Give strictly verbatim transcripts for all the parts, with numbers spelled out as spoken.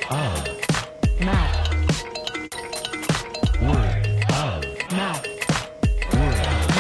of mouth. Word of mouth. Word of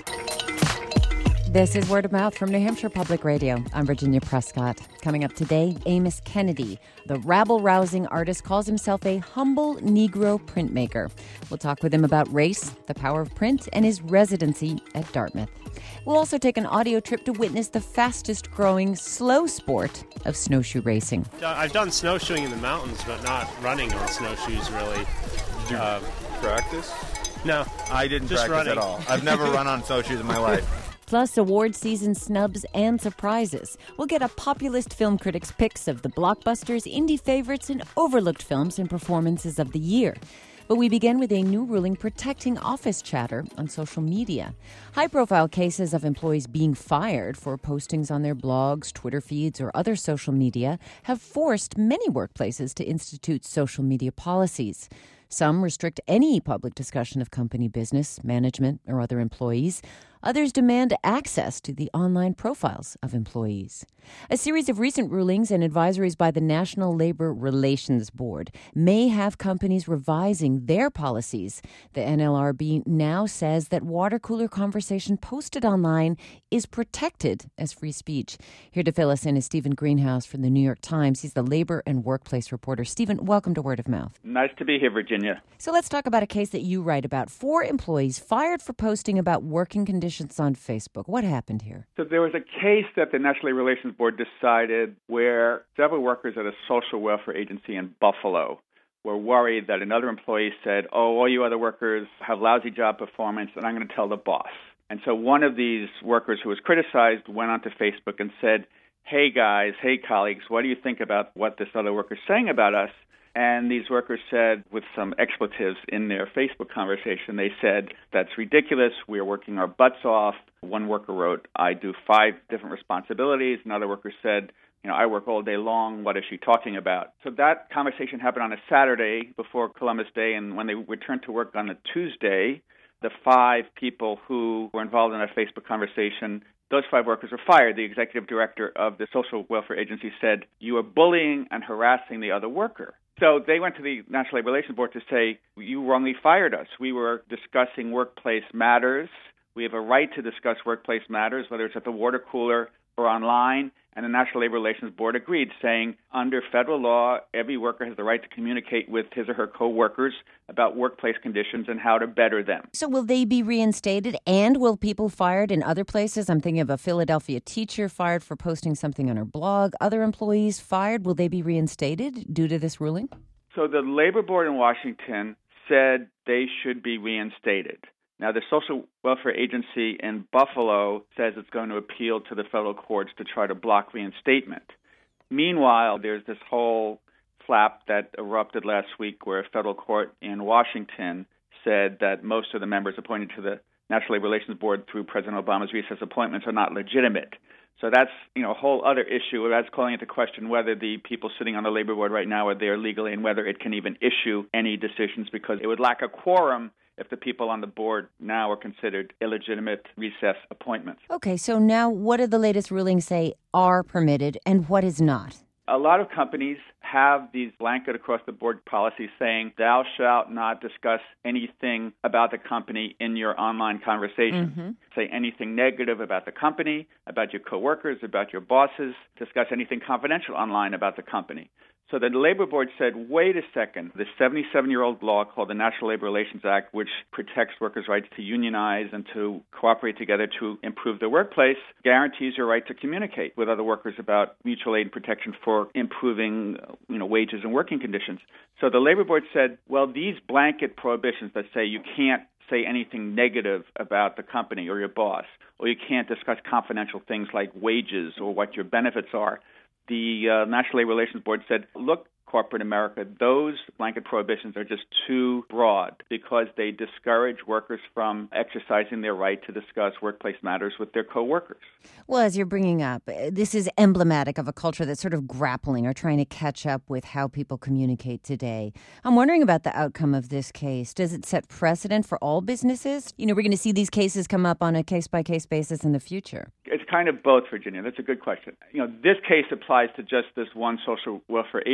mouth. This is Word of Mouth from New Hampshire Public Radio. I'm Virginia Prescott. Coming up today, Amos Kennedy. The rabble-rousing artist calls himself a humble Negro printmaker. We'll talk with him about race, the power of print, and his residency at Dartmouth. We'll also take an audio trip to witness the fastest-growing slow sport of snowshoe racing. I've done snowshoeing in the mountains, but not running on snowshoes, really. Did you uh, practice? No. I didn't Just practice running. at all. I've never run on snowshoes in my life. Plus, award season snubs and surprises. We'll get a populist film critic's picks of the blockbusters, indie favorites, and overlooked films and performances of the year. But we begin with a new ruling protecting office chatter on social media. High-profile cases of employees being fired for postings on their blogs, Twitter feeds, or other social media have forced many workplaces to institute social media policies. Some restrict any public discussion of company business, management, or other employees. Others demand access to the online profiles of employees. A series of recent rulings and advisories by the National Labor Relations Board may have companies revising their policies. The N L R B now says that water cooler conversation posted online is protected as free speech. Here to fill us in is Stephen Greenhouse from the New York Times. He's the labor and workplace reporter. Stephen, welcome to Word of Mouth. Nice to be here, Virginia. So let's talk about a case that you write about. Four employees fired for posting about working conditions on Facebook. What happened here? So there was a case that the National Labor Relations Board decided where several workers at a social welfare agency in Buffalo were worried that another employee said, oh, all you other workers have lousy job performance, and I'm going to tell the boss. And so one of these workers who was criticized went onto Facebook and said, hey, guys, hey, colleagues, what do you think about what this other worker is saying about us? And these workers said, with some expletives in their Facebook conversation, they said, that's ridiculous. We're working our butts off. One worker wrote, I do five different responsibilities. Another worker said, you know, I work all day long. What is she talking about? So that conversation happened on a Saturday before Columbus Day. And when they returned to work on a Tuesday, the five people who were involved in that Facebook conversation, those five workers were fired. The executive director of the social welfare agency said, you are bullying and harassing the other worker. So they went to the National Labor Relations Board to say, you wrongly fired us. We were discussing workplace matters. We have a right to discuss workplace matters, whether it's at the water cooler or online. And the National Labor Relations Board agreed, saying under federal law, every worker has the right to communicate with his or her co-workers about workplace conditions and how to better them. So will they be reinstated, and will people fired in other places? I'm thinking of a Philadelphia teacher fired for posting something on her blog. Other employees fired. Will they be reinstated due to this ruling? So the Labor Board in Washington said they should be reinstated. Now, the Social Welfare Agency in Buffalo says it's going to appeal to the federal courts to try to block reinstatement. Meanwhile, there's this whole flap that erupted last week where a federal court in Washington said that most of the members appointed to the National Labor Relations Board through President Obama's recess appointments are not legitimate. So that's, you know, a whole other issue. That's calling into question whether the people sitting on the Labor Board right now are there legally and whether it can even issue any decisions, because it would lack a quorum if the people on the board now are considered illegitimate recess appointments. Okay, so now what do the latest rulings say are permitted and what is not? A lot of companies have these blanket across-the-board policies saying, thou shalt not discuss anything about the company in your online conversation. Mm-hmm. Say anything negative about the company, about your coworkers, about your bosses. Discuss anything confidential online about the company. So the Labor Board said, wait a second, the seventy-seven-year-old law called the National Labor Relations Act, which protects workers' rights to unionize and to cooperate together to improve their workplace, guarantees your right to communicate with other workers about mutual aid and protection for improving, you know, wages and working conditions. So the Labor Board said, well, these blanket prohibitions that say you can't say anything negative about the company or your boss, or you can't discuss confidential things like wages or what your benefits are, the uh, National Labor Relations Board said, look, corporate America, those blanket prohibitions are just too broad because they discourage workers from exercising their right to discuss workplace matters with their coworkers. Well, as you're bringing up, this is emblematic of a culture that's sort of grappling or trying to catch up with how people communicate today. I'm wondering about the outcome of this case. Does it set precedent for all businesses? You know, we're going to see these cases come up on a case-by-case basis in the future. It's kind of both, Virginia. That's a good question. You know, this case applies to just this one social welfare agency,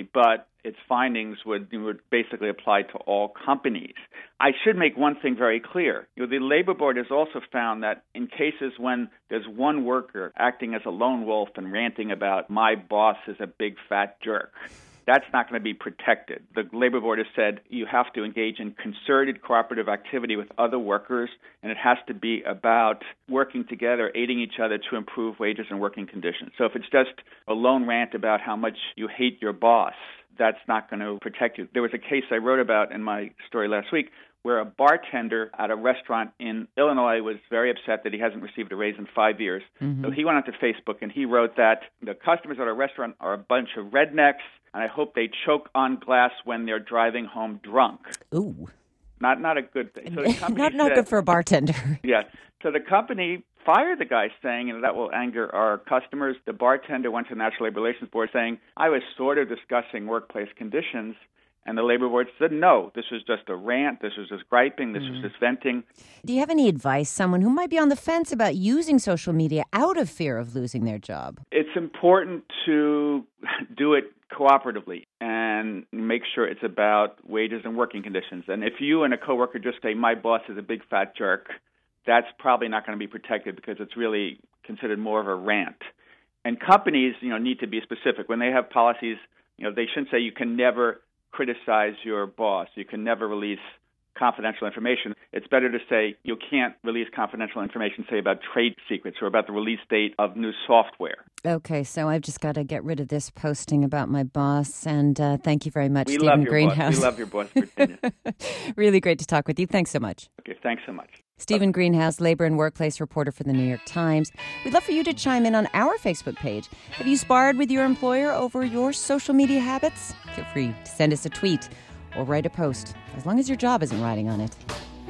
policy, but its findings would, would basically apply to all companies. I should make one thing very clear. You know, the Labor Board has also found that in cases when there's one worker acting as a lone wolf and ranting about my boss is a big fat jerk, that's not going to be protected. The Labor Board has said you have to engage in concerted cooperative activity with other workers, and it has to be about working together, aiding each other to improve wages and working conditions. So if it's just a lone rant about how much you hate your boss, that's not going to protect you. There was a case I wrote about in my story last week where a bartender at a restaurant in Illinois was very upset that he hasn't received a raise in five years. Mm-hmm. So he went onto Facebook and he wrote that the customers at our restaurant are a bunch of rednecks, and I hope they choke on glass when they're driving home drunk. Ooh. Not not a good thing. So the company not not said, good for a bartender. Yeah. So the company fired the guy saying, you know, that will anger our customers. The bartender went to the National Labor Relations Board saying, I was sort of discussing workplace conditions. And the Labor Board said, no, this was just a rant, this was just griping, this mm. was just venting. Do you have any advice, someone who might be on the fence about using social media out of fear of losing their job? It's important to do it cooperatively and make sure it's about wages and working conditions. And if you and a coworker just say, my boss is a big fat jerk, that's probably not going to be protected because it's really considered more of a rant. And companies, you know, need to be specific. When they have policies, you know, they shouldn't say you can never criticize your boss. You can never release confidential information. It's better to say you can't release confidential information, say, about trade secrets or about the release date of new software. Okay, so I've just got to get rid of this posting about my boss. And uh, thank you very much, we Stephen love your Greenhouse. Boss. We love your boss, Virginia. Really great to talk with you. Thanks so much. Okay, thanks so much. Stephen Greenhouse, labor and workplace reporter for the New York Times. We'd love for you to chime in on our Facebook page. Have you sparred with your employer over your social media habits? Feel free to send us a tweet or write a post, as long as your job isn't riding on it.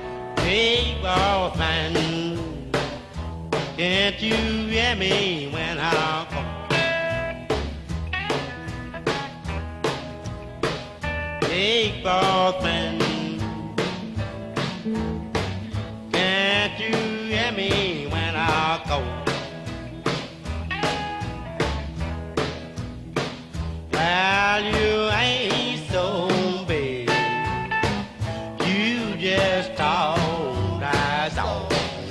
Hey, boss man, can't you hear me when I call? Hey, boss man, can't you hear me when I call? Well, you ain't so big, you just talk as all.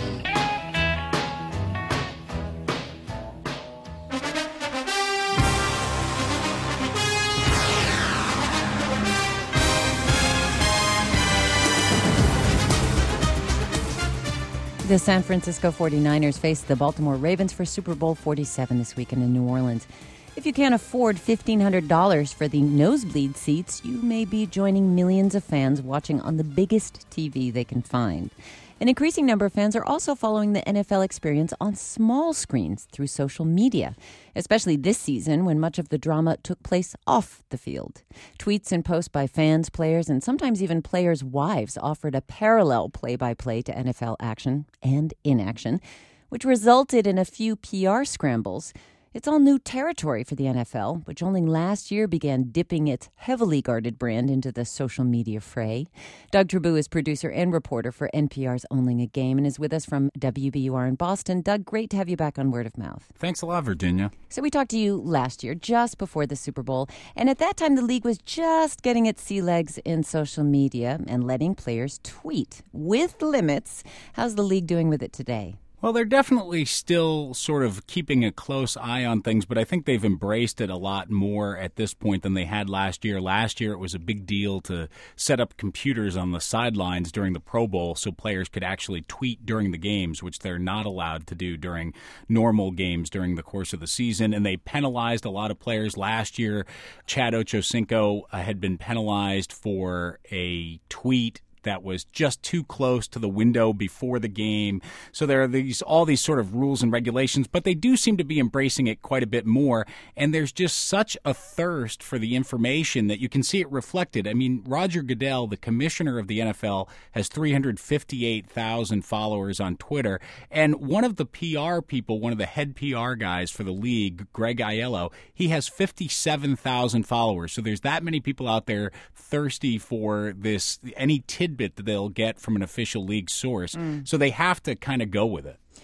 The San Francisco forty-niners face the Baltimore Ravens for Super Bowl forty-seven this weekend in New Orleans. If you can't afford fifteen hundred dollars for the nosebleed seats, you may be joining millions of fans watching on the biggest T V they can find. An increasing number of fans are also following the N F L experience on small screens through social media, especially this season when much of the drama took place off the field. Tweets and posts by fans, players, and sometimes even players' wives offered a parallel play-by-play to N F L action and inaction, which resulted in a few P R scrambles. It's all new territory for the N F L, which only last year began dipping its heavily guarded brand into the social media fray. Doug Trabue is producer and reporter for N P R's Owning a Game and is with us from W B U R in Boston. Doug, great to have you back on Word of Mouth. Thanks a lot, Virginia. So we talked to you last year, just before the Super Bowl, and at that time the league was just getting its sea legs in social media and letting players tweet with limits. How's the league doing with it today? Well, they're definitely still sort of keeping a close eye on things, but I think they've embraced it a lot more at this point than they had last year. Last year, it was a big deal to set up computers on the sidelines during the Pro Bowl so players could actually tweet during the games, which they're not allowed to do during normal games during the course of the season. And they penalized a lot of players. Last year, Chad Ochocinco uh, had been penalized for a tweet that was just too close to the window before the game. So there are these all these sort of rules and regulations, but they do seem to be embracing it quite a bit more. And there's just such a thirst for the information that you can see it reflected. I mean, Roger Goodell, the commissioner of the N F L, has three hundred fifty-eight thousand followers on Twitter. And one of the P R people, one of the head P R guys for the league, Greg Aiello, he has fifty-seven thousand followers. So there's that many people out there thirsty for this, any tidbit that they'll get from an official league source. Mm. So they have to kind of go with it.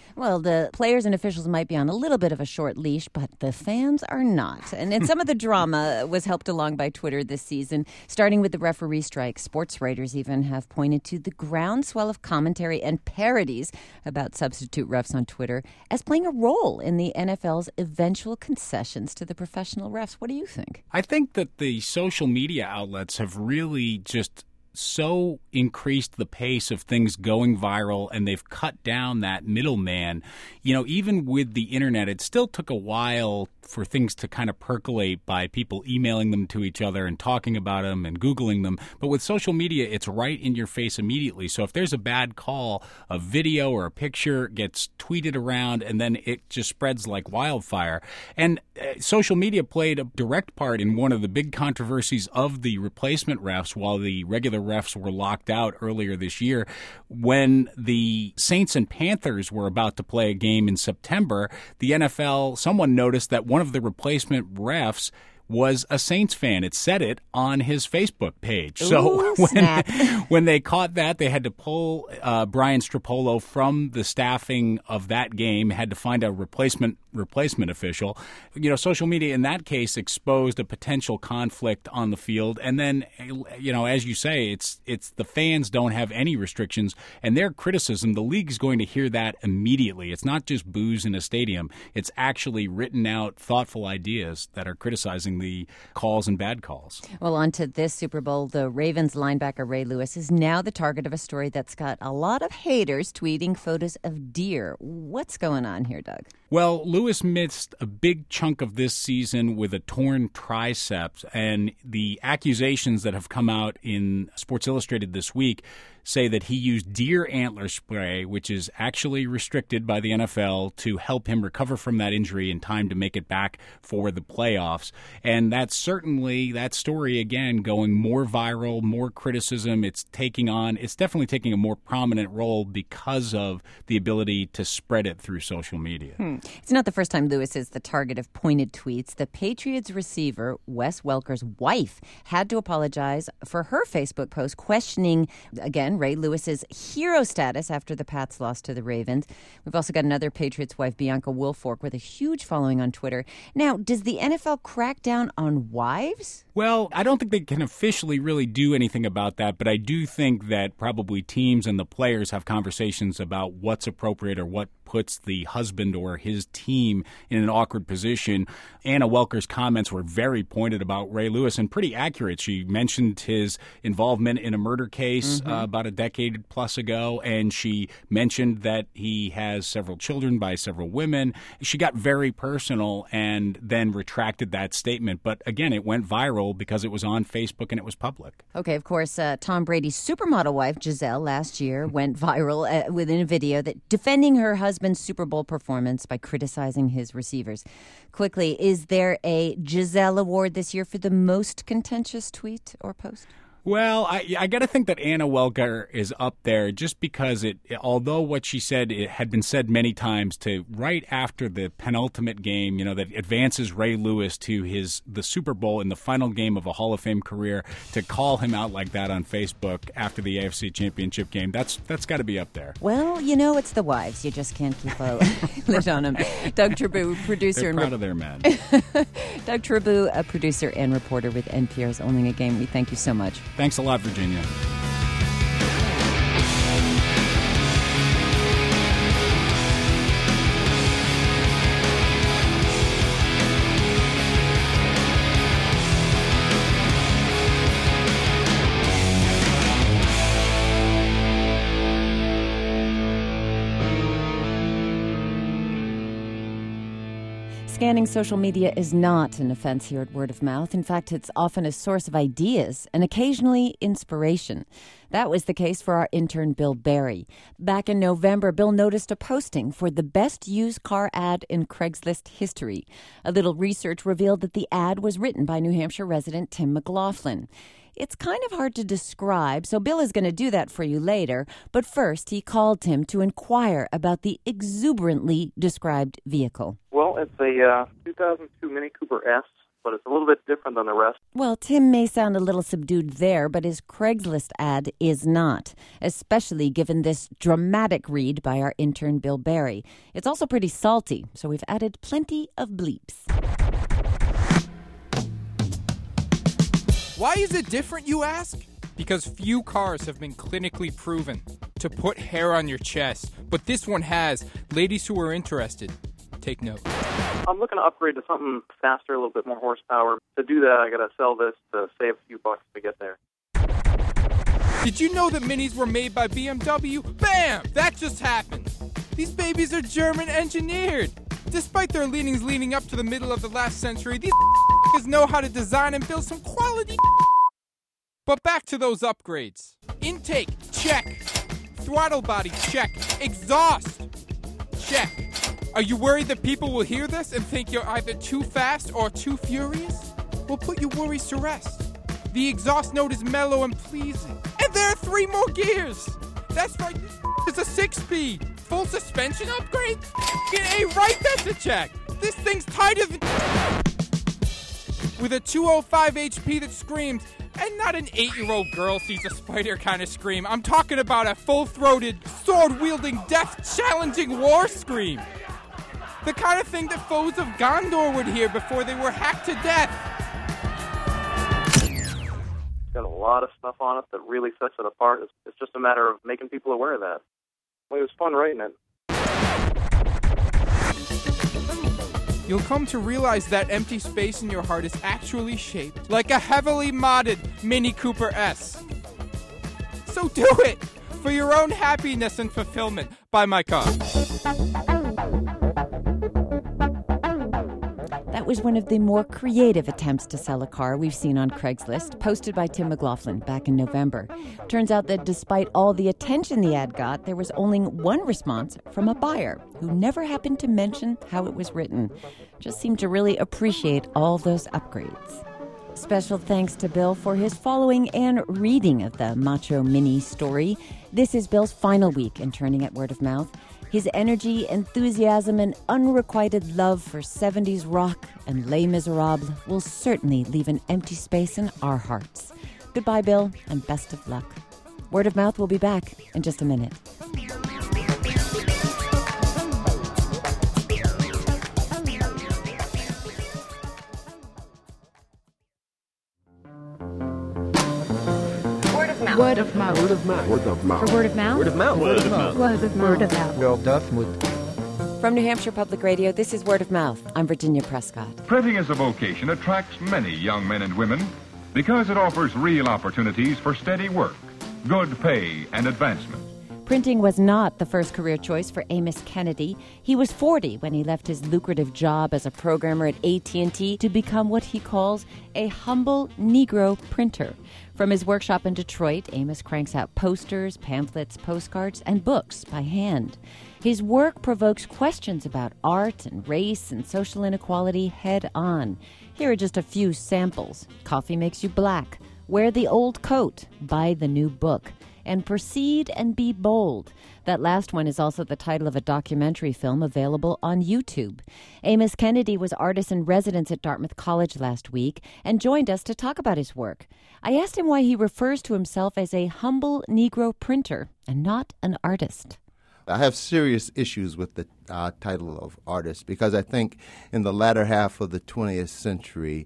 Well, the players and officials might be on a little bit of a short leash, but the fans are not. And, and some of the drama was helped along by Twitter this season, starting with the referee strike. Sports writers even have pointed to the groundswell of commentary and parodies about substitute refs on Twitter as playing a role in the N F L's eventual concessions to the professional refs. What do you think? I think that the social media outlets have really just so increased the pace of things going viral, and they've cut down that middleman. You know, even with the internet, it still took a while for things to kind of percolate by people emailing them to each other and talking about them and Googling them. But with social media, it's right in your face immediately. So if there's a bad call, a video or a picture gets tweeted around, and then it just spreads like wildfire. And uh, social media played a direct part in one of the big controversies of the replacement refs while the regular refs were locked out earlier this year. When the Saints and Panthers were about to play a game in September, the N F L, someone noticed that one of the replacement refs was a Saints fan. It said it on his Facebook page. Ooh, so when, snap. when they caught that, they had to pull uh, Brian Stropolo from the staffing of that game, had to find a replacement replacement official. You know, social media in that case exposed a potential conflict on the field. And then, you know, as you say, it's it's the fans don't have any restrictions, and their criticism, the league's going to hear that immediately. It's not just boos in a stadium. It's actually written out, thoughtful ideas that are criticizing the calls and bad calls. Well, on to this Super Bowl. The Ravens linebacker Ray Lewis is now the target of a story that's got a lot of haters tweeting photos of deer. What's going on here, Doug? Well, Lewis missed a big chunk of this season with a torn triceps, and the accusations that have come out in Sports Illustrated this week say that he used deer antler spray, which is actually restricted by the N F L, to help him recover from that injury in time to make it back for the playoffs. And that's certainly, that story, again, going more viral, more criticism. It's taking on, it's definitely taking a more prominent role because of the ability to spread it through social media. Hmm. It's not the first time Lewis is the target of pointed tweets. The Patriots receiver, Wes Welker's wife, had to apologize for her Facebook post questioning, again, Ray Lewis's hero status after the Pats lost to the Ravens. We've also got another Patriots wife, Bianca Wilfork, with a huge following on Twitter. Now, does the N F L crack down on wives? Well, I don't think they can officially really do anything about that, but I do think that probably teams and the players have conversations about what's appropriate or what puts the husband or his team in an awkward position. Anna Welker's comments were very pointed about Ray Lewis and pretty accurate. She mentioned his involvement in a murder case mm-hmm. uh, about a decade plus ago, and she mentioned that he has several children by several women. She got very personal and then retracted that statement. But again, it went viral because it was on Facebook and it was public. Okay, of course, uh, Tom Brady's supermodel wife, Giselle, last year went viral uh, within a video that defending her husband's Super Bowl performance by criticizing his receivers. Quickly, is there a Giselle Award this year for the most contentious tweet or post? Well, I, I got to think that Anna Welker is up there just because it, although what she said it had been said many times, to right after the penultimate game, you know, that advances Ray Lewis to his the Super Bowl in the final game of a Hall of Fame career, to call him out like that on Facebook after the A F C Championship game, that's that's got to be up there. Well, you know, it's the wives. You just can't keep a lid on them. Doug Trabue, producer. They're and proud re- of their men. Doug Trabue, a producer and reporter with N P R's Owning a Game. We thank you so much. Thanks a lot, Virginia. Scanning social media is not an offense here at Word of Mouth. In fact, it's often a source of ideas and occasionally inspiration. That was the case for our intern, Bill Barry. Back in November, Bill noticed a posting for the best used car ad in Craigslist history. A little research revealed that the ad was written by New Hampshire resident Tim McLaughlin. It's kind of hard to describe, so Bill is going to do that for you later. But first, he called Tim to inquire about the exuberantly described vehicle. Well, it's a uh, two thousand two Mini Cooper S. but it's a little bit different than the rest. Well, Tim may sound a little subdued there, but his Craigslist ad is not, especially given this dramatic read by our intern Bill Barry. It's also pretty salty, so we've added plenty of bleeps. Why is it different, you ask? Because few cars have been clinically proven to put hair on your chest, but this one has. Ladies who are interested, take note. I'm looking to upgrade to something faster, a little bit more horsepower. To do that, I got to sell this to save a few bucks to get there. Did you know that Minis were made by B M W? Bam! That just happened. These babies are German engineered. Despite their leanings leading up to the middle of the last century, these know how to design and build some quality. But back to those upgrades. Intake, check. Throttle body, check. Exhaust, check. Are you worried that people will hear this and think you're either too fast or too furious? Well, put your worries to rest. The exhaust note is mellow and pleasing. And there are three more gears. That's right, it's a six-speed. Full suspension upgrade? Get a right, that's a check. This thing's tighter than... With a two oh five H P that screams, and not an eight-year-old girl sees a spider kind of scream. I'm talking about a full-throated, sword-wielding, death-challenging war scream. The kind of thing that foes of Gondor would hear before they were hacked to death. It's got a lot of stuff on it that really sets it apart. It's, it's just a matter of making people aware of that. Well, it was fun writing it. You'll come to realize that empty space in your heart is actually shaped like a heavily modded Mini Cooper S. So do it for your own happiness and fulfillment. Buy my car. That was one of the more creative attempts to sell a car we've seen on Craigslist, posted by Tim McLaughlin back in November. Turns out that despite all the attention the ad got, there was only one response from a buyer who never happened to mention how it was written. Just seemed to really appreciate all those upgrades. Special thanks to Bill for his following and reading of the Macho Mini story. This is Bill's final week interning at Word of Mouth. His energy, enthusiasm, and unrequited love for seventies rock and Les Miserables will certainly leave an empty space in our hearts. Goodbye, Bill, and best of luck. Word of Mouth will be back in just a minute. Word of mouth. Word of mouth. Word of mouth. For word of mouth. Word of mouth. Word of mouth. Word of mouth. Word of mouth. Word of mouth. From New Hampshire Public Radio, this is Word of Mouth. I'm Virginia Prescott. Printing as a vocation attracts many young men and women because it offers real opportunities for steady work, good pay, and advancement. Printing was not the first career choice for Amos Kennedy. He was forty when he left his lucrative job as a programmer at A T and T to become what he calls a humble Negro printer. From his workshop in Detroit, Amos cranks out posters, pamphlets, postcards, and books by hand. His work provokes questions about art and race and social inequality head on. Here are just a few samples. Coffee makes you black. Wear the old coat. Buy the new book. And proceed and be bold. That last one is also the title of a documentary film available on YouTube. Amos Kennedy was artist in residence at Dartmouth College last week and joined us to talk about his work. I asked him why he refers to himself as a humble Negro printer and not an artist. I have serious issues with the uh, title of artist because I think in the latter half of the twentieth century,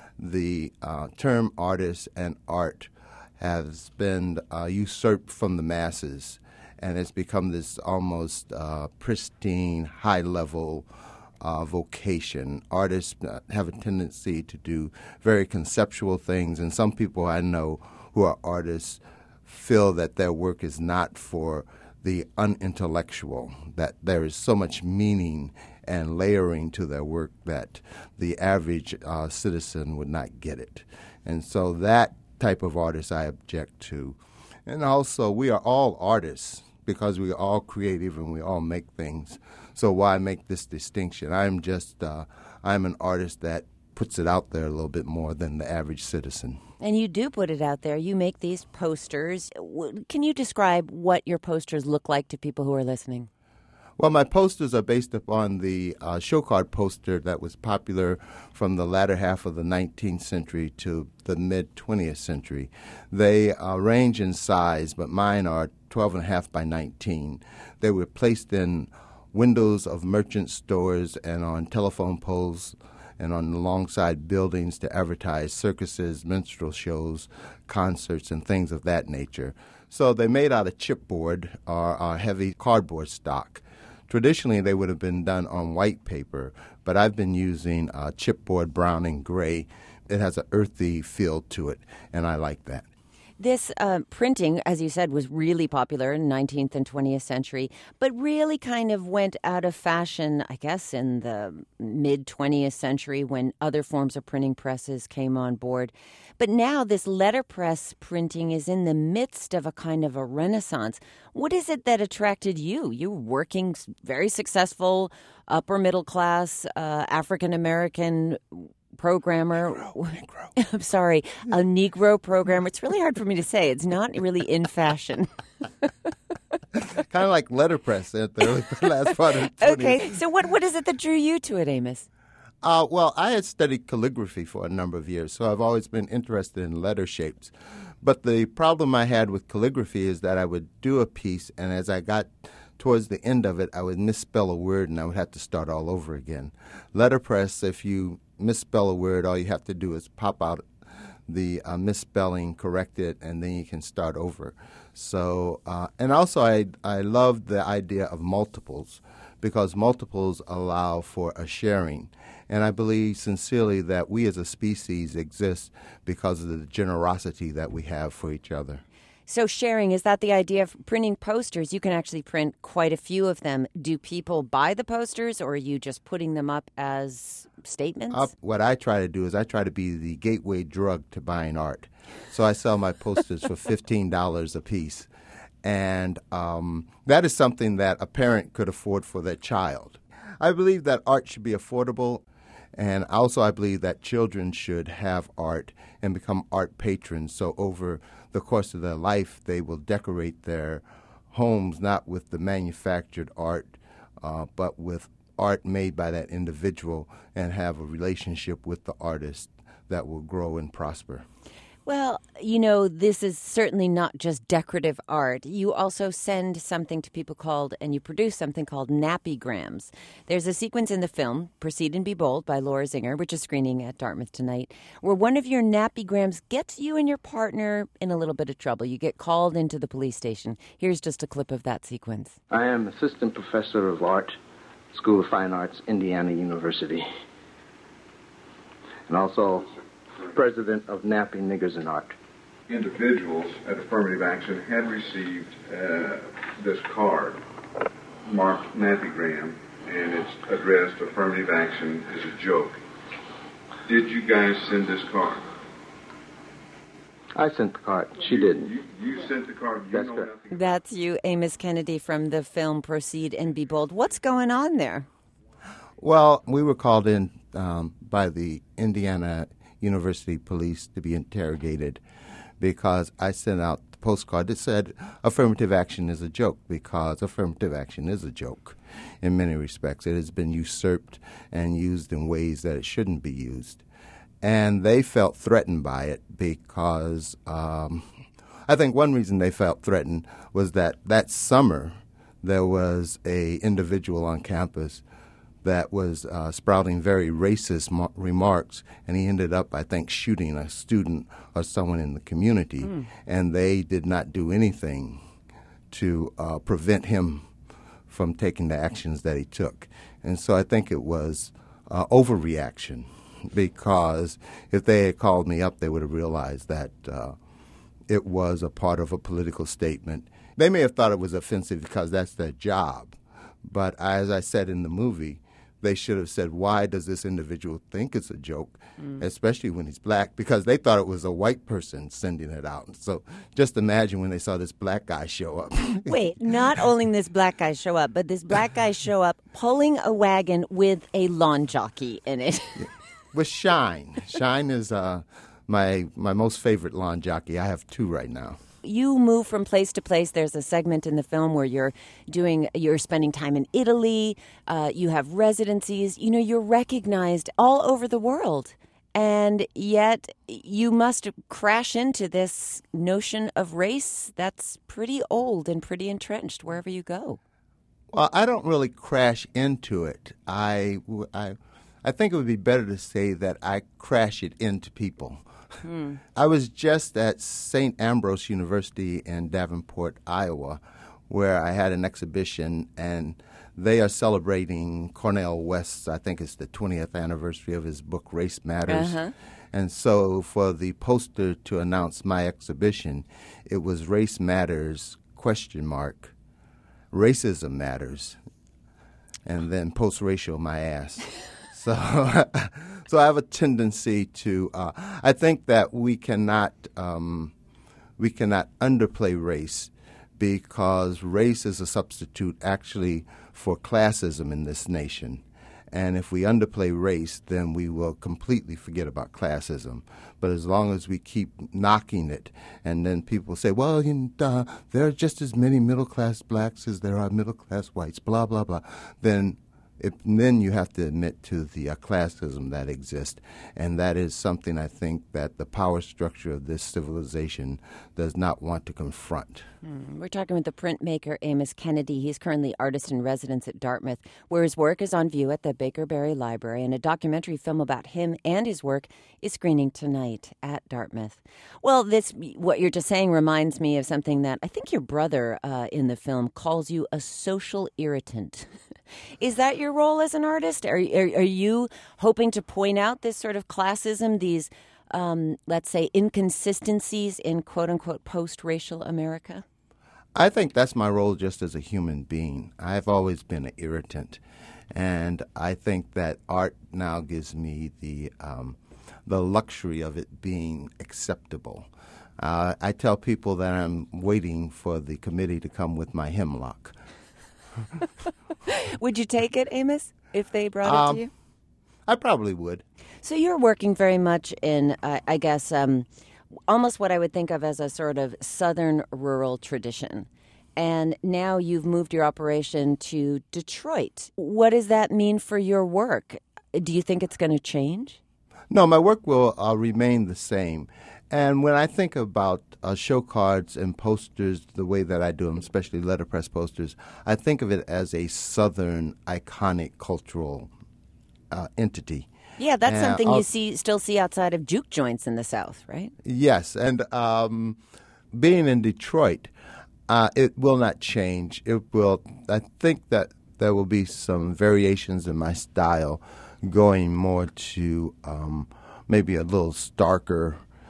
the uh, term artist and art has been uh, usurped from the masses, and it's become this almost uh, pristine, high-level uh, vocation. Artists uh, have a tendency to do very conceptual things, and some people I know who are artists feel that their work is not for the unintellectual, that there is so much meaning and layering to their work that the average uh, citizen would not get it. And so that type of artist I object to. And also, we are all artists because we are all creative and we all make things. So why make this distinction? I'm just, uh, I'm an artist that puts it out there a little bit more than the average citizen. And you do put it out there. You make these posters. Can you describe what your posters look like to people who are listening? Well, my posters are based upon the uh, show card poster that was popular from the latter half of the nineteenth century to the mid-twentieth century. They uh, range in size, but mine are twelve and a half by nineteen. They were placed in windows of merchant stores and on telephone poles and on alongside buildings to advertise circuses, minstrel shows, concerts, and things of that nature. So they're made out of chipboard or uh, heavy cardboard stock. Traditionally, they would have been done on white paper, but I've been using uh, chipboard brown and gray. It has an earthy feel to it, and I like that. This uh, printing, as you said, was really popular in the nineteenth and twentieth century, but really kind of went out of fashion, I guess, in the mid-twentieth century when other forms of printing presses came on board. But now this letterpress printing is in the midst of a kind of a renaissance. What is it that attracted you? You working very successful, upper middle class, uh, African-American programmer. Negro, Negro. I'm sorry, a Negro programmer. It's really hard for me to say. It's not really in fashion. Kind of like letterpress at the early, last part of the twentieth. Okay, so what, what is it that drew you to it, Amos? Uh, well, I had studied calligraphy for a number of years, so I've always been interested in letter shapes. But the problem I had with calligraphy is that I would do a piece, and as I got towards the end of it, I would misspell a word, and I would have to start all over again. Letterpress, if you misspell a word, all you have to do is pop out the uh, misspelling, correct it, and then you can start over. So, uh, and also I, I love the idea of multiples because multiples allow for a sharing. And I believe sincerely that we as a species exist because of the generosity that we have for each other. So sharing, is that the idea of printing posters? You can actually print quite a few of them. Do people buy the posters, or are you just putting them up as statements? Up, what I try to do is I try to be the gateway drug to buying art. So I sell my posters for fifteen dollars a piece. And um, that is something that a parent could afford for their child. I believe that art should be affordable. And also I believe that children should have art and become art patrons. So over the course of their life, they will decorate their homes not with the manufactured art, uh, but with art made by that individual and have a relationship with the artist that will grow and prosper. Well, you know, this is certainly not just decorative art. You also send something to people called, and you produce something called nappygrams. There's a sequence in the film, Proceed and Be Bold by Laura Zinger, which is screening at Dartmouth tonight, where one of your nappygrams gets you and your partner in a little bit of trouble. You get called into the police station. Here's just a clip of that sequence. I am Assistant Professor of Art, School of Fine Arts, Indiana University, and also President of Nappy Niggers in Art. Individuals at Affirmative Action had received uh, this card marked Nappygram, and it's addressed Affirmative Action is a joke. Did you guys send this card? I sent the card. She didn't. You, you sent the card. You That's know correct. nothing. That's you, Amos Kennedy, from the film Proceed and Be Bold. What's going on there? Well, we were called in um, by the Indiana University Police to be interrogated because I sent out the postcard that said affirmative action is a joke, because affirmative action is a joke in many respects. It has been usurped and used in ways that it shouldn't be used. And they felt threatened by it because um, I think one reason they felt threatened was that that summer there was a individual on campus that was uh, sprouting very racist mo- remarks, and he ended up, I think, shooting a student or someone in the community, mm. and they did not do anything to uh, prevent him from taking the actions that he took. And so I think it was uh, overreaction, because if they had called me up, they would have realized that uh, it was a part of a political statement. They may have thought it was offensive because that's their job, but as I said in the movie, they should have said, why does this individual think it's a joke, mm. especially when he's black, because they thought it was a white person sending it out. So just imagine when they saw this black guy show up. Wait, not only this black guy show up, but this black guy show up pulling a wagon with a lawn jockey in it. Yeah. With Shine. Shine is uh, my my most favorite lawn jockey. I have two right now. you move from place to place. There's a segment in the film where you're doing, you're spending time in Italy. Uh, you have residencies. You know, you're recognized all over the world. And yet you must crash into this notion of race that's pretty old and pretty entrenched wherever you go. Well, I don't really crash into it. I, I, I think it would be better to say that I crash it into people. Hmm. I was just at Saint Ambrose University in Davenport, Iowa, where I had an exhibition, and they are celebrating Cornel West's, I think it's the twentieth anniversary of his book, Race Matters. Uh-huh. And so for the poster to announce my exhibition, it was Race Matters, question mark, Racism Matters, and then post-racial my ass. So so I have a tendency to, uh, I think that we cannot, um, we cannot underplay race, because race is a substitute actually for classism in this nation. And if we underplay race, then we will completely forget about classism. But as long as we keep knocking it, and then people say, well, you know, uh, there are just as many middle-class blacks as there are middle-class whites, blah, blah, blah, then It, then you have to admit to the uh, classism that exists, and that is something I think that the power structure of this civilization does not want to confront. Hmm. We're talking with the printmaker Amos Kennedy. He's currently artist in residence at Dartmouth, where his work is on view at the Baker Berry Library, and a documentary film about him and his work is screening tonight at Dartmouth. Well, this what you're just saying reminds me of something that I think your brother uh, in the film calls you a social irritant. Is that your role as an artist? Are, are, are you hoping to point out this sort of classism, these, um, let's say, inconsistencies in quote-unquote post-racial America? I think that's my role just as a human being. I've always been an irritant, and I think that art now gives me the um, the luxury of it being acceptable. Uh, I tell people that I'm waiting for the committee to come with my hemlock. Would you take it, Amos, if they brought it um, to you? I probably would. So you're working very much in, uh, I guess, um, almost what I would think of as a sort of southern rural tradition. And now you've moved your operation to Detroit. What does that mean for your work? Do you think it's going to change? No, my work will uh, remain the same. And when I think about uh, show cards and posters the way that I do them, especially letterpress posters, I think of it as a Southern iconic cultural uh, entity. Yeah, that's and something I'll, you see still see outside of juke joints in the South, right? Yes, and um, being in Detroit, uh, it will not change. It will. I think that there will be some variations in my style, going more to um, maybe a little starker,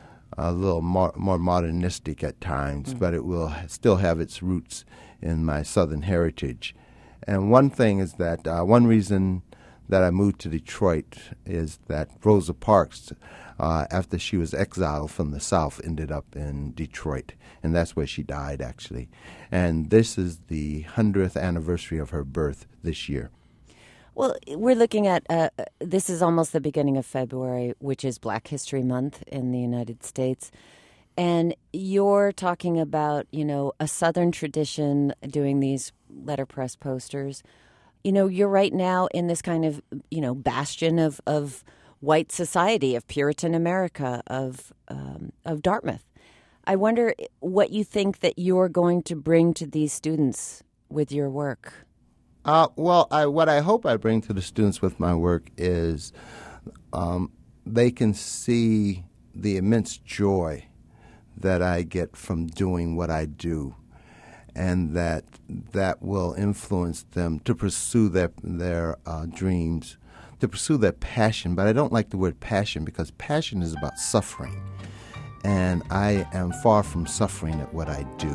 a little more, more modernistic at times, mm. but it will still have its roots in my Southern heritage. And one thing is that uh, one reason that I moved to Detroit is that Rosa Parks, uh, after she was exiled from the South, ended up in Detroit, and that's where she died, actually. And this is the hundredth anniversary of her birth this year. Well, we're looking at, uh, this is almost the beginning of February, which is Black History Month in the United States. And you're talking about, you know, a Southern tradition doing these letterpress posters. You know, you're right now in this kind of, you know, bastion of, of white society, of Puritan America, of um, of Dartmouth. I wonder what you think that you're going to bring to these students with your work. Uh, well, I, what I hope I bring to the students with my work is um, they can see the immense joy that I get from doing what I do, and that that will influence them to pursue their their uh, dreams, to pursue their passion. But I don't like the word passion, because passion is about suffering, and I am far from suffering at what I do.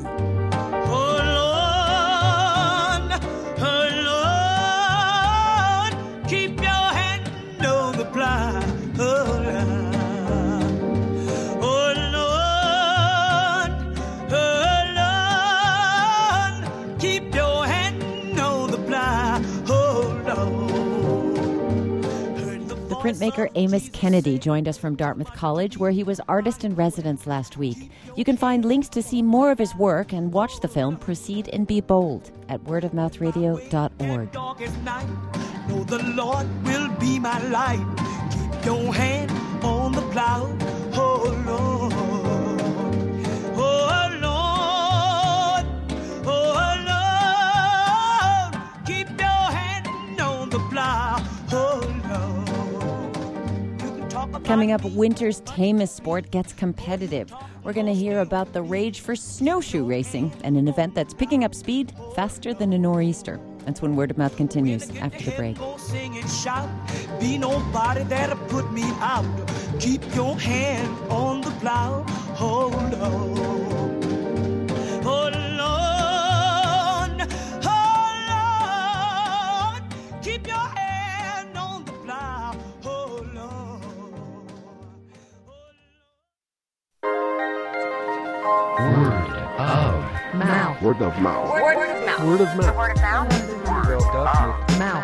Printmaker Amos Kennedy joined us from Dartmouth College, where he was artist in residence last week. You can find links to see more of his work and watch the film Proceed and Be Bold at word of mouth radio dot org. Know the Lord will be my light. Keep your hand on the plow. Oh Lord, oh Lord, oh Lord. Keep your hand on the plow. Oh Lord. You can talk about Coming up, winter's tamest sport gets competitive. We're going to hear about the rage for snowshoe racing and an event that's picking up speed faster than a nor'easter. That's when Word of Mouth continues after the break. Go sing and shout. Be nobody that'll put me out. Keep your hand on the plow. Oh Lord, oh Lord, oh Lord. Keep your hand on the plow. Oh Lord. Word of mouth. Word of mouth. Word of mouth. Word of mouth. Word of mouth. Mouth.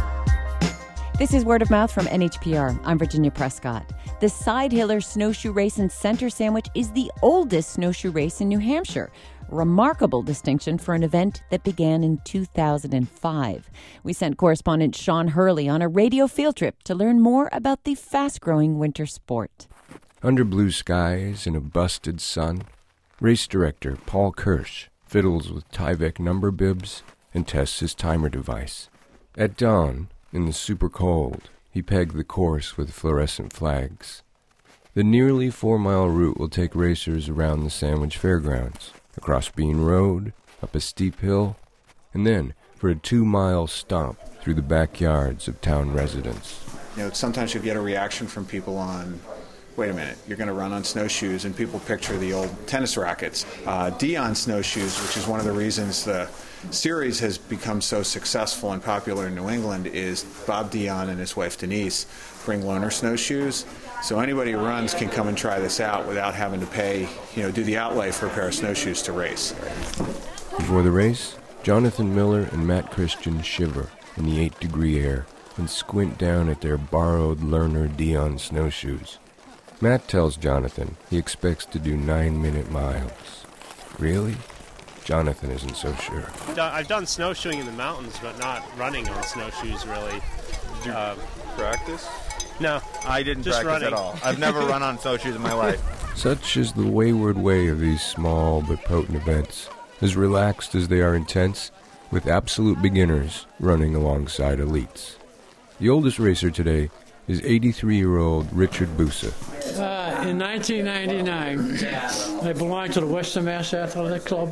This is Word of Mouth from N H P R. I'm Virginia Prescott. The Side-Hiller Snowshoe Race in Center Sandwich is the oldest snowshoe race in New Hampshire. Remarkable distinction for an event that began in two thousand five. We sent correspondent Sean Hurley on a radio field trip to learn more about the fast-growing winter sport. Under blue skies and a busted sun, race director Paul Kirsch fiddles with Tyvek number bibs and tests his timer device. At dawn, in the super cold, he pegged the course with fluorescent flags. The nearly four-mile route will take racers around the Sandwich Fairgrounds, across Bean Road, up a steep hill, and then for a two-mile stomp through the backyards of town residents. You know, sometimes you get a reaction from people on, wait a minute, you're going to run on snowshoes, and people picture the old tennis rackets. Uh, Dion snowshoes, which is one of the reasons the series has become so successful and popular in New England, is Bob Dion and his wife Denise bring loaner snowshoes. So anybody who runs can come and try this out without having to pay, you know, do the outlay for a pair of snowshoes to race. Before the race, Jonathan Miller and Matt Christian shiver in the eight-degree air and squint down at their borrowed learner Dion snowshoes. Matt tells Jonathan he expects to do nine-minute miles. Really? Jonathan isn't so sure. I've done snowshoeing in the mountains, but not running on snowshoes, really. Did you uh, practice? No. I didn't just practice running. at all. I've never run on snowshoes in my life. Such is the wayward way of these small but potent events, as relaxed as they are intense, with absolute beginners running alongside elites. The oldest racer today is eighty-three-year-old Richard Busa. Uh, in nineteen ninety-nine, I belonged to the Western Mass Athletic Club,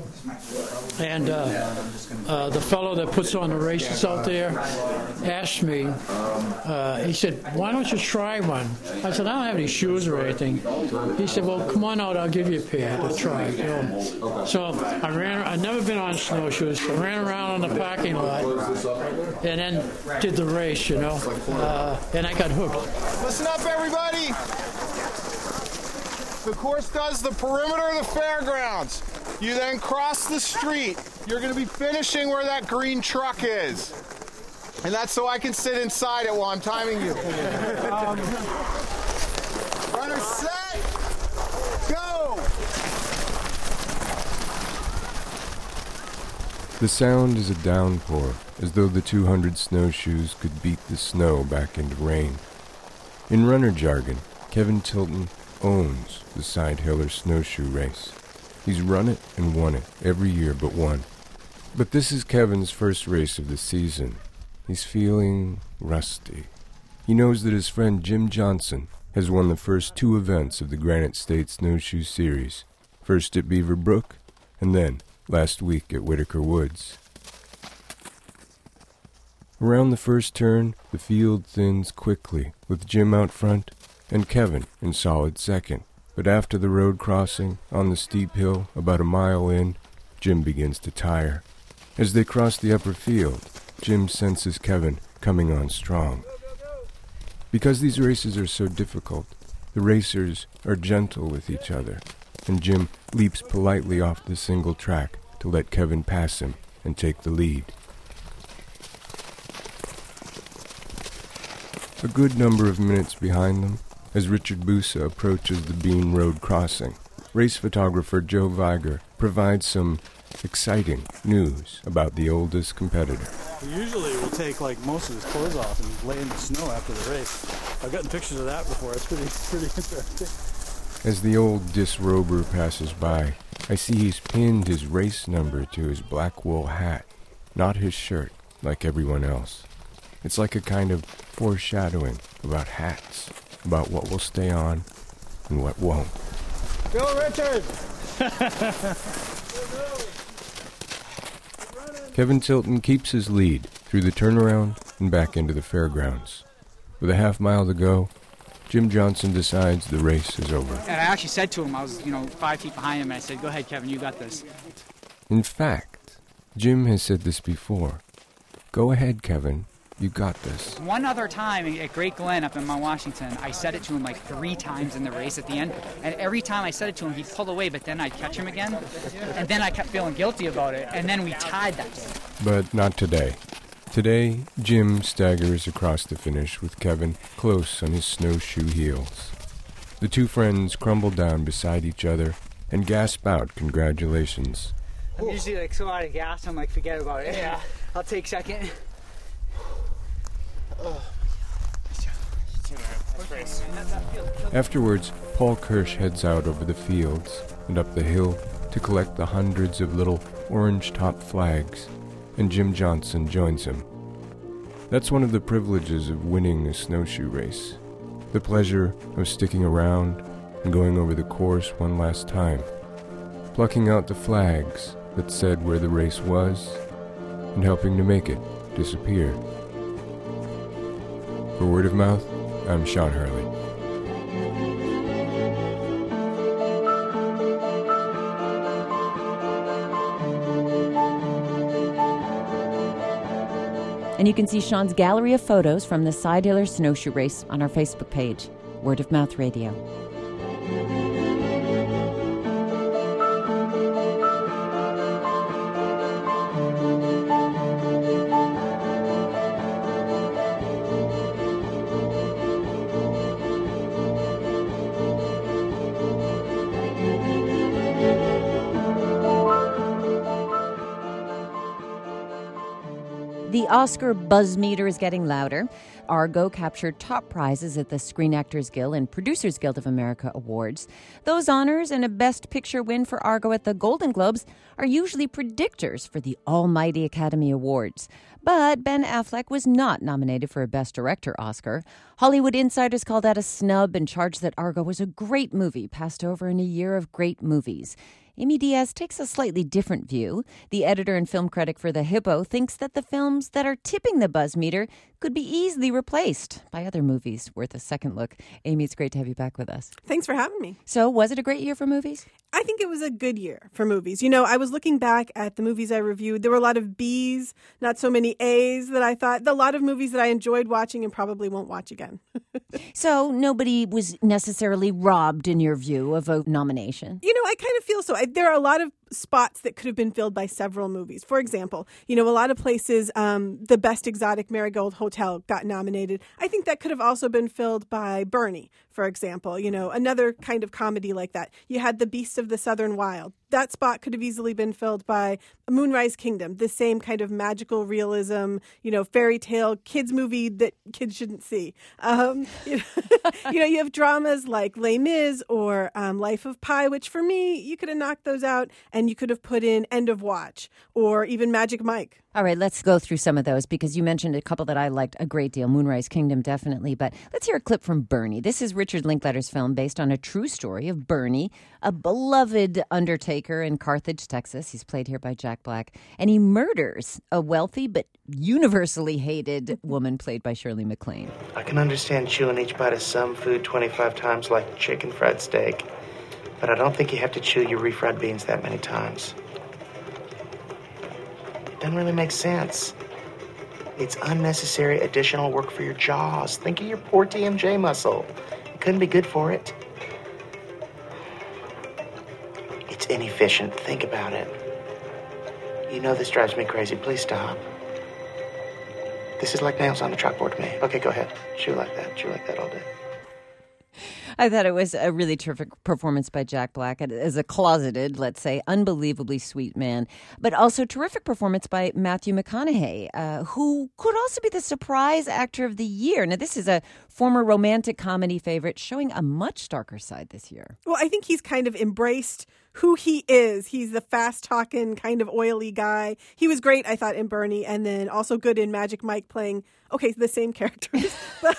and uh, uh, the fellow that puts on the races out there asked me, uh, he said, why don't you try one? I said, I don't have any shoes or anything. He said, well, come on out, I'll give you a pair to try. You know? So I ran, I'd never been on snowshoes, so I ran around on the parking lot and then did the race, you know, uh, and I got hooked. Listen up, everybody! The course does the perimeter of the fairgrounds. You then cross the street. You're going to be finishing where that green truck is. And that's so I can sit inside it while I'm timing you. um, runner set, go! The sound is a downpour, as though the two hundred snowshoes could beat the snow back into rain. In runner jargon, Kevin Tilton owns the Side-Hiller Snowshoe Race. He's run it and won it every year but one. But this is Kevin's first race of the season. He's feeling rusty. He knows that his friend Jim Johnson has won the first two events of the Granite State Snowshoe Series, first at Beaver Brook and then last week at Whitaker Woods. Around the first turn, the field thins quickly, with Jim out front and Kevin in solid second. But after the road crossing, on the steep hill, about a mile in, Jim begins to tire. As they cross the upper field, Jim senses Kevin coming on strong. Because these races are so difficult, the racers are gentle with each other, and Jim leaps politely off the single track to let Kevin pass him and take the lead. A good number of minutes behind them, as Richard Busa approaches the Bean Road crossing, race photographer Joe Viger provides some exciting news about the oldest competitor. Usually we'll take like most of his clothes off and lay in the snow after the race. I've gotten pictures of that before. It's pretty, pretty interesting. As the old disrober passes by, I see he's pinned his race number to his black wool hat, not his shirt, like everyone else. It's like a kind of foreshadowing about hats, about what will stay on and what won't. Bill Richard! Kevin Tilton keeps his lead through the turnaround and back into the fairgrounds. With a half mile to go, Jim Johnson decides the race is over. And I actually said to him, I was, you know, five feet behind him, and I said, go ahead, Kevin, you got this. In fact, Jim has said this before. Go ahead, Kevin. You got this. One other time at Great Glen up in Mount Washington, I said it to him like three times in the race at the end. And every time I said it to him, he'd pull away, but then I'd catch him again. And then I kept feeling guilty about it. And then we tied that day. But not today. Today, Jim staggers across the finish with Kevin close on his snowshoe heels. The two friends crumble down beside each other and gasp out congratulations. I'm usually like so out of gas, I'm like, forget about it. Yeah. I'll take second. Afterwards, Paul Kirsch heads out over the fields and up the hill to collect the hundreds of little orange-topped flags, and Jim Johnson joins him. That's one of the privileges of winning a snowshoe race, the pleasure of sticking around and going over the course one last time, plucking out the flags that said where the race was and helping to make it disappear. For Word of Mouth, I'm Sean Hurley. And you can see Sean's gallery of photos from the Side-Hiller Snowshoe Race on our Facebook page, Word of Mouth Radio. The Oscar buzz meter is getting louder. Argo captured top prizes at the Screen Actors Guild and Producers Guild of America Awards. Those honors and a Best Picture win for Argo at the Golden Globes are usually predictors for the almighty Academy Awards. But Ben Affleck was not nominated for a Best Director Oscar. Hollywood insiders call that a snub and charge that Argo was a great movie passed over in a year of great movies. Amy Diaz takes a slightly different view. The editor and film critic for The Hippo thinks that the films that are tipping the buzz meter could be easily replaced by other movies worth a second look. Amy, it's great to have you back with us. Thanks for having me. So, was it a great year for movies? I think it was a good year for movies. You know, I was looking back at the movies I reviewed. There were a lot of B's, not so many A's that I thought, a lot of movies that I enjoyed watching and probably won't watch again. So nobody was necessarily robbed, in your view, of a nomination? You know, I kind of feel so. I, there are a lot of spots that could have been filled by several movies. For example, you know, a lot of places, um, the Best Exotic Marigold Hotel got nominated. I think that could have also been filled by Bernie, for example. You know, another kind of comedy like that. You had The Beasts of the Southern Wild. That spot could have easily been filled by Moonrise Kingdom, the same kind of magical realism, you know, fairy tale kids movie that kids shouldn't see. Um, you, know, you know, you have dramas like Les Mis or um, Life of Pi, which for me, you could have knocked those out and you could have put in End of Watch or even Magic Mike. All right, let's go through some of those because you mentioned a couple that I liked a great deal. Moonrise Kingdom, definitely. But let's hear a clip from Bernie. This is Richard Linklater's film based on a true story of Bernie, a beloved undertaker in Carthage, Texas. He's played here by Jack Black. And he murders a wealthy but universally hated woman played by Shirley MacLaine. I can understand chewing each bite of some food twenty-five times like chicken fried steak. But I don't think you have to chew your refried beans that many times. Doesn't really make sense. It's unnecessary additional work for your jaws. Think of your poor T M J muscle. It couldn't be good for it. It's inefficient. Think about it. You know this drives me crazy. Please stop. This is like nails on a chalkboard to me. Okay, go ahead. Chew like that. Chew like that all day. I thought it was a really terrific performance by Jack Black as a closeted, let's say, unbelievably sweet man, but also terrific performance by Matthew McConaughey, uh, who could also be the surprise actor of the year. Now, this is a former romantic comedy favorite showing a much darker side this year. Well, I think he's kind of embraced who he is. He's the fast-talking, kind of oily guy. He was great, I thought, in Bernie, and then also good in Magic Mike playing, okay, the same characters.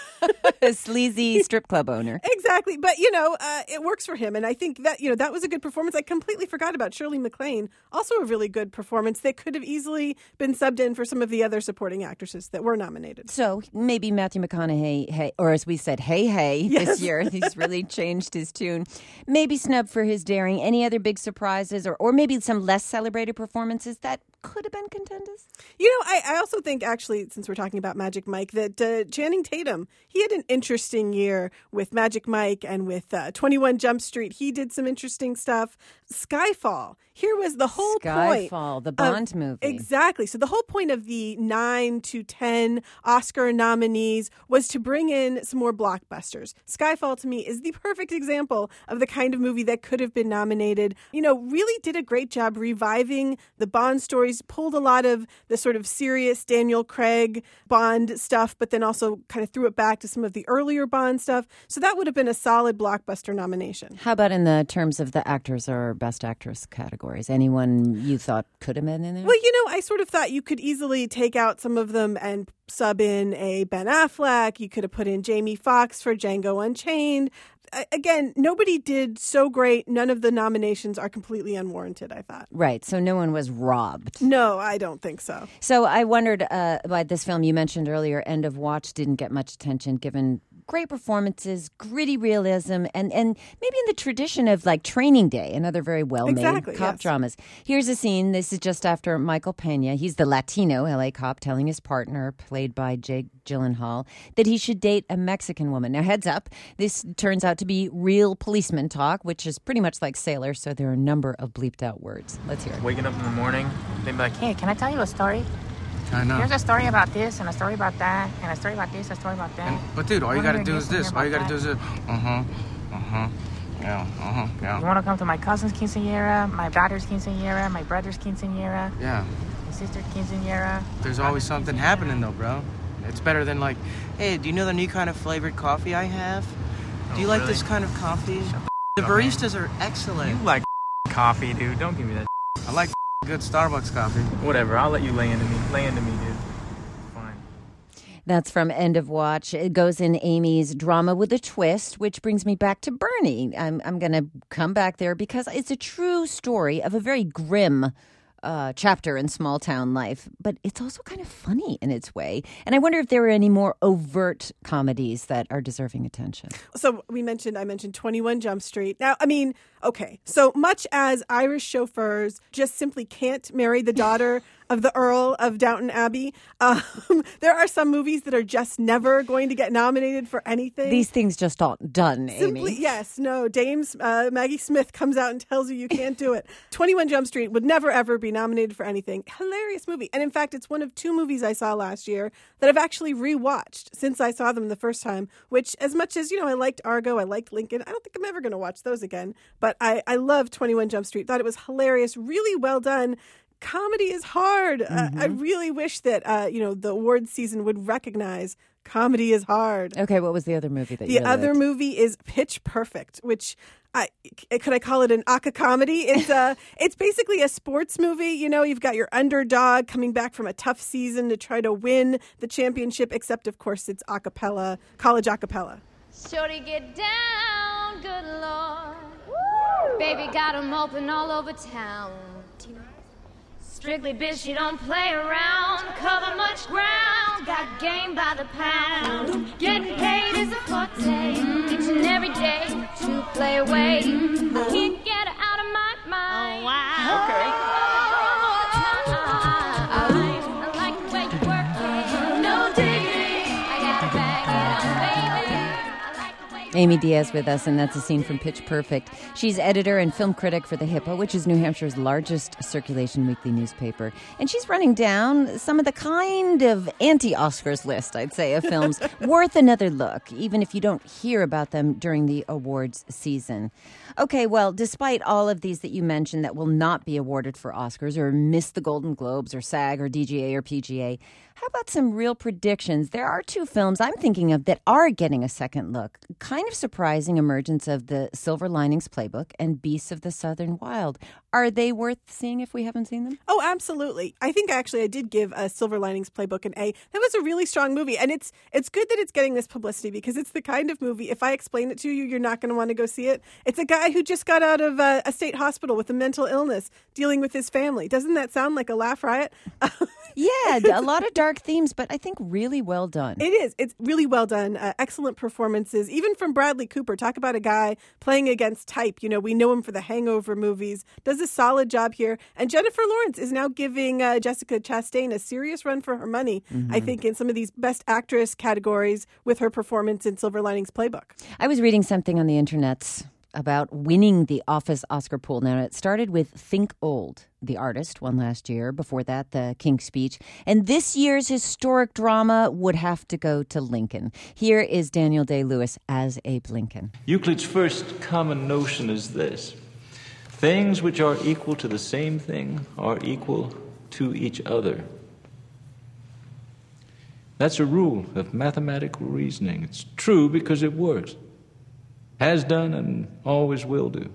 A sleazy strip club owner. Exactly. But, you know, uh, it works for him. And I think that, you know, that was a good performance. I completely forgot about Shirley MacLaine. Also a really good performance that could have easily been subbed in for some of the other supporting actresses that were nominated. So maybe Matthew McConaughey, hey, or as we said, hey, hey, yes. this year. He's really changed his tune. Maybe snubbed for his daring. Any other big surprises or, or maybe some less celebrated performances that could have been contenders? You know, I, I also think, actually, since we're talking about Magic Mike, that uh, Channing Tatum, he had an interesting year with Magic Mike and with uh, twenty-one Jump Street. He did some interesting stuff. Skyfall. Here was the whole Skyfall, point. Skyfall, the Bond of, movie. Exactly. So the whole point of the nine to ten Oscar nominees was to bring in some more blockbusters. Skyfall, to me, is the perfect example of the kind of movie that could have been nominated. You know, really did a great job reviving the Bond stories, pulled a lot of the sort of serious Daniel Craig Bond stuff, but then also kind of threw it back to some of the earlier Bond stuff. So that would have been a solid blockbuster nomination. How about in the terms of the actors or best actress categories? Anyone you thought could have been in there? Well, you know, I sort of thought you could easily take out some of them and sub in a Ben Affleck. You could have put in Jamie Foxx for Django Unchained. Again, nobody did so great. None of the nominations are completely unwarranted, I thought. Right. So no one was robbed. No, I don't think so. So I wondered uh, about this film you mentioned earlier, End of Watch, didn't get much attention given great performances, gritty realism, and, and maybe in the tradition of like Training Day and other very well-made exactly, cop yes. dramas. Here's a scene. This is just after Michael Pena. He's the Latino L A cop telling his partner, played by Jake Gyllenhaal, that he should date a Mexican woman. Now, heads up, this turns out to be real policeman talk, which is pretty much like sailor, so there are a number of bleeped out words. Let's hear it. Waking up in the morning, they'd be like, hey, can I tell you a story? I know. Here's a story about this, and a story about that, and a story about this, a story about that. And, but dude, all you gotta do is this. All you gotta that. do is this. Uh-huh. Uh-huh. Yeah. Uh-huh. Yeah. You wanna come to my cousin's quinceañera, my daughter's quinceañera, my brother's quinceañera? Yeah. My sister's quinceañera? There's always something happening though, bro. It's better than like, hey, do you know the new kind of flavored coffee I have? Do you oh, like really? this kind of coffee? The baristas are excellent. You like coffee, dude. Don't give me that. I like good Starbucks coffee. Whatever. I'll let you lay into me. Lay into me, dude. That's from End of Watch. It goes in Amy's drama with a twist, which brings me back to Bernie. I'm, I'm going to come back there because it's a true story of a very grim uh, chapter in small town life, but it's also kind of funny in its way. And I wonder if there are any more overt comedies that are deserving attention. So we mentioned, I mentioned twenty-one Jump Street. Now, I mean, okay, so much as Irish chauffeurs just simply can't marry the daughter of the Earl of Downton Abbey, um, there are some movies that are just never going to get nominated for anything. These things just aren't done, Simply, Amy. Yes, no. Dames, uh, Maggie Smith comes out and tells you you can't do it. twenty-one Jump Street would never, ever be nominated for anything. Hilarious movie. And in fact, it's one of two movies I saw last year that I've actually rewatched since I saw them the first time, which as much as, you know, I liked Argo, I liked Lincoln, I don't think I'm ever going to watch those again. But I, I love twenty-one Jump Street. Thought it was hilarious, really well done. Comedy is hard. Mm-hmm. Uh, I really wish that, uh, you know, the awards season would recognize comedy is hard. Okay, what was the other movie that the you The other liked? movie is Pitch Perfect, which I could I call it an aka comedy? It's a, it's basically a sports movie. You know, you've got your underdog coming back from a tough season to try to win the championship, except, of course, it's a cappella, college a cappella. Shorty, get down, good Lord. Woo! Baby got 'em open all over town. Strictly bitch, you don't play around. Cover much ground, got game by the pound. Getting paid is a forte, each and every day to play away. I can't get her out of my mind. Oh, wow. Okay. I like the way you work it. No diggity. I gotta bag it up, baby. I like the way Amy Diaz with us, and that's a scene from Pitch Perfect. She's editor and film critic for The Hippo, which is New Hampshire's largest circulation weekly newspaper. And she's running down some of the kind of anti-Oscars list, I'd say, of films worth another look, even if you don't hear about them during the awards season. Okay, well, despite all of these that you mentioned that will not be awarded for Oscars or miss the Golden Globes or SAG or D G A or P G A, how about some real predictions? There are two films I'm thinking of that are getting a second look. Kind of surprising emergence of The Silver Linings Playbook and Beasts of the Southern Wild. Are they worth seeing if we haven't seen them? Oh, absolutely. I think actually I did give a Silver Linings Playbook an A. That was a really strong movie. And it's it's good that it's getting this publicity because it's the kind of movie, if I explain it to you, you're not going to want to go see it. It's a guy who just got out of a, a state hospital with a mental illness, dealing with his family. Doesn't that sound like a laugh riot? Yeah, a lot of dark themes, but I think really well done. It is. It's really well done. Uh, excellent performances, even from Bradley Cooper. Talk about a guy playing against type. You know, we know him for the Hangover movies. Does a solid job here. And Jennifer Lawrence is now giving uh, Jessica Chastain a serious run for her money, mm-hmm. I think, in some of these Best Actress categories with her performance in Silver Linings Playbook. I was reading something on the internet about winning the Office Oscar pool. Now, it started with Think Old. The Artist won last year. Before that, The King's Speech. And this year's historic drama would have to go to Lincoln. Here is Daniel Day-Lewis as Abe Lincoln. Euclid's first common notion is this: things which are equal to the same thing are equal to each other. That's a rule of mathematical reasoning. It's true because it works. Has done and always will do.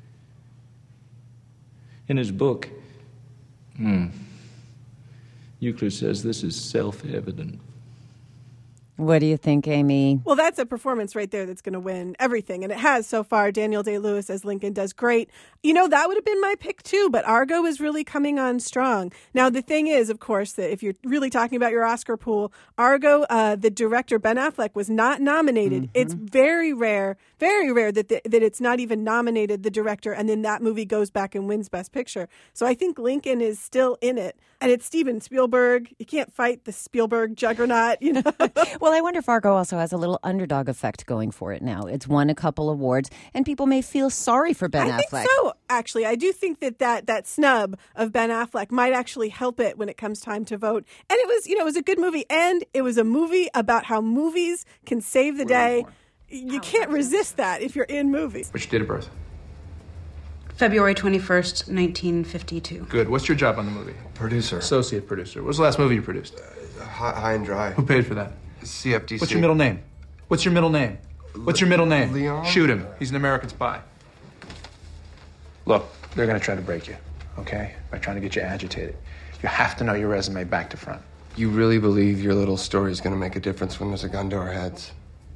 In his book, hmm, Euclid says this is self-evident. What do you think, Amy? Well, that's a performance right there that's going to win everything. And it has so far. Daniel Day-Lewis as Lincoln does great. You know, that would have been my pick too, but Argo is really coming on strong. Now, the thing is, of course, that if you're really talking about your Oscar pool, Argo, uh, the director, Ben Affleck, was not nominated. Mm-hmm. It's very rare, very rare that the, that it's not even nominated, the director, and then that movie goes back and wins Best Picture. So I think Lincoln is still in it. And it's Steven Spielberg. You can't fight the Spielberg juggernaut, you know. Well, I wonder if Argo also has a little underdog effect going for it now. It's won a couple awards, and people may feel sorry for Ben I Affleck. I think so, actually. I do think that, that that snub of Ben Affleck might actually help it when it comes time to vote. And it was, you know, it was a good movie, and it was a movie about how movies can save the day. You can't resist that if you're in movies. What's your date of birth? February twenty-first, nineteen fifty-two. Good. What's your job on the movie? Producer. Associate producer. What was the last movie you produced? Uh, high, high and Dry. Who paid for that? C F D C. What's your middle name? What's your middle name? What's your middle name? Leon? Shoot him. He's an American spy. Look, they're going to try to break you, okay? By trying to get you agitated. You have to know your resume back to front. You really believe your little story is going to make a difference when there's a gun to our heads?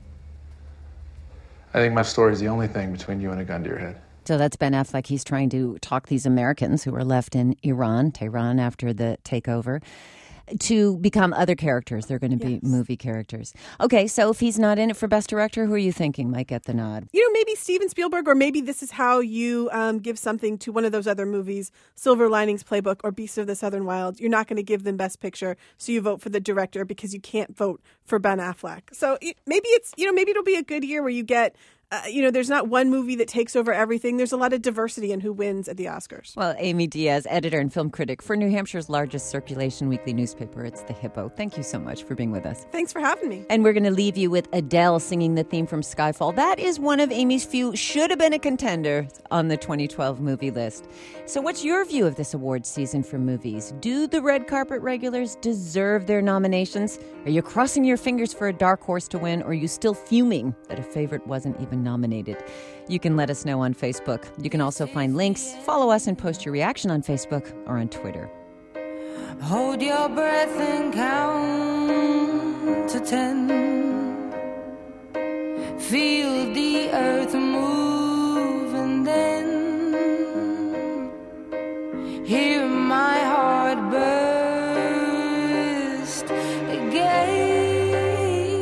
I think my story is the only thing between you and a gun to your head. So that's Ben Affleck. He's trying to talk these Americans who are left in Iran, Tehran, after the takeover, to become other characters. They're going to yes. be movie characters. Okay, so if he's not in it for Best Director, who are you thinking might get the nod? You know, maybe Steven Spielberg, or maybe this is how you um, give something to one of those other movies, Silver Linings Playbook or Beasts of the Southern Wild. You're not going to give them Best Picture, so you vote for the director because you can't vote for Ben Affleck. So maybe it's, you know, maybe it'll be a good year where you get Uh, you know, there's not one movie that takes over everything. There's a lot of diversity in who wins at the Oscars. Well, Amy Diaz, editor and film critic for New Hampshire's largest circulation weekly newspaper. It's The Hippo. Thank you so much for being with us. Thanks for having me. And we're going to leave you with Adele singing the theme from Skyfall. That is one of Amy's few should have been a contender on the twenty twelve movie list. So what's your view of this awards season for movies? Do the red carpet regulars deserve their nominations? Are you crossing your fingers for a dark horse to win, or are you still fuming that a favorite wasn't even nominated? You can let us know on Facebook. You can also find links, follow us, and post your reaction on Facebook or on Twitter. Hold your breath and count to ten. Feel the earth move and then hear my heart burst again.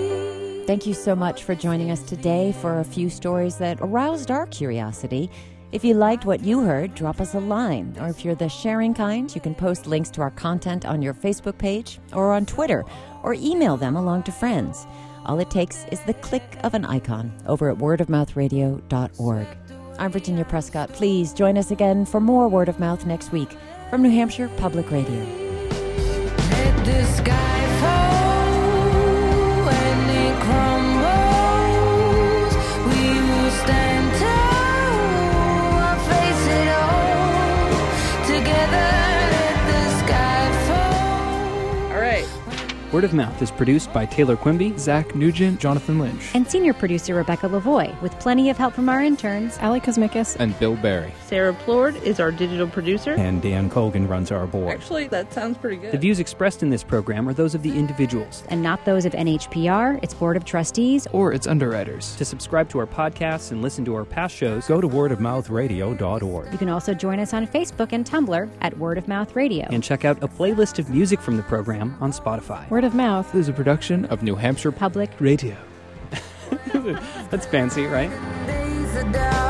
Thank you so much for joining us today for a few stories that aroused our curiosity. If you liked what you heard, drop us a line. Or if you're the sharing kind, you can post links to our content on your Facebook page or on Twitter, or email them along to friends. All it takes is the click of an icon over at word of mouth radio dot org. I'm Virginia Prescott. Please join us again for more Word of Mouth next week from New Hampshire Public Radio. Let the sky fall when it crumbles. We will stand tall and face it all together. Let the sky fall. All right. Word of Mouth is produced by Taylor Quimby, Zach Nugent, Jonathan Lynch, and senior producer Rebecca Lavoie, with plenty of help from our interns, Ali Kosmikis and Bill Barry. Sarah Plord is our digital producer, and Dan Colgan runs our board. Actually, that sounds pretty good. The views expressed in this program are those of the individuals, and not those of N H P R, its board of trustees, or its underwriters. To subscribe to our podcasts and listen to our past shows, go to word of mouth radio dot org. You can also join us on Facebook and Tumblr at Word of Mouth Radio, and check out a playlist of music from the program on Spotify. Word of Mouth is a production of New Hampshire Public Radio. That's fancy, right?